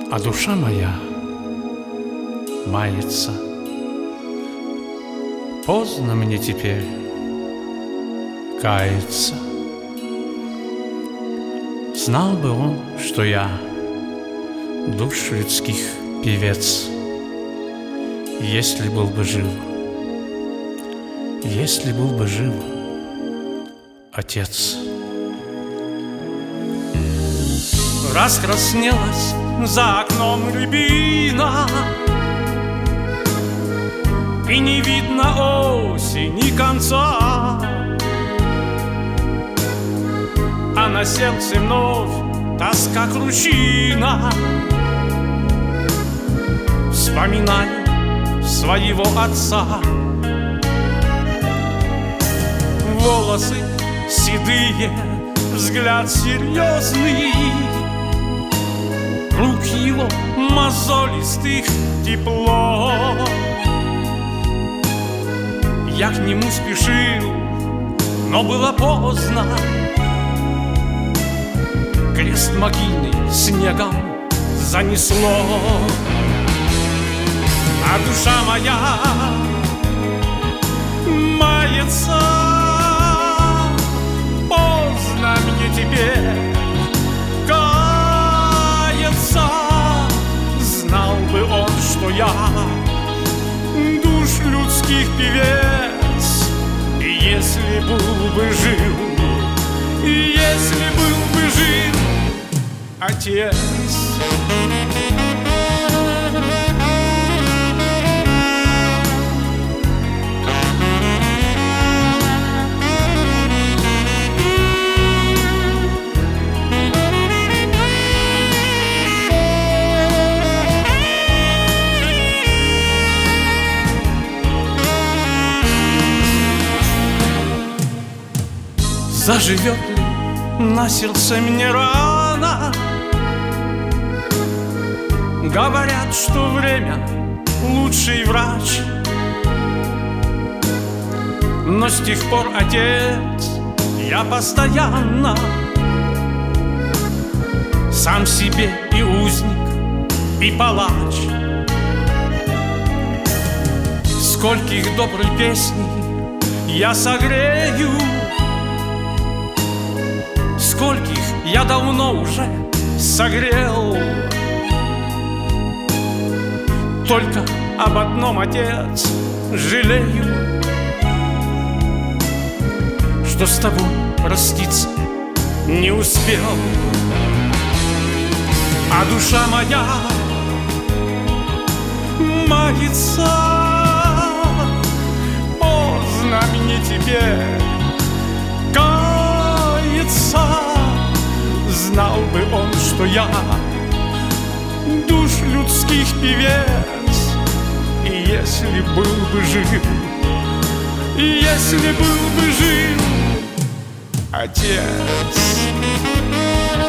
А душа моя мается. Поздно мне теперь каяться. Знал бы он, что я душ людских певец, если был бы жив, если был бы жив отец. Раскраснелась за окном рябина, и не видно осени конца, а на сердце вновь тоска кручина. Вспоминаю своего отца. Волосы седые, взгляд серьезный, рук его мозолистых тепло. Я к нему спешил, но было поздно. Крест могильный снегом занесло, а душа моя мается. Поздно мне теперь каяться. Знал бы он, что я душ людских певец, и если был бы жив, и если был бы жив отец. Заживет ли на сердце мне рана? Говорят, что время лучший врач. Но с тех пор, отец, я постоянно сам себе и узник, и палач. Скольких доброй песней я согрею, скольких я давно уже согрел. Только об одном, отец, жалею, что с тобой проститься не успел. А душа моя мается. Поздно мне теперь каяться. Знал бы он, что я душ людских певец, и если был бы жив, и если был бы жив отец.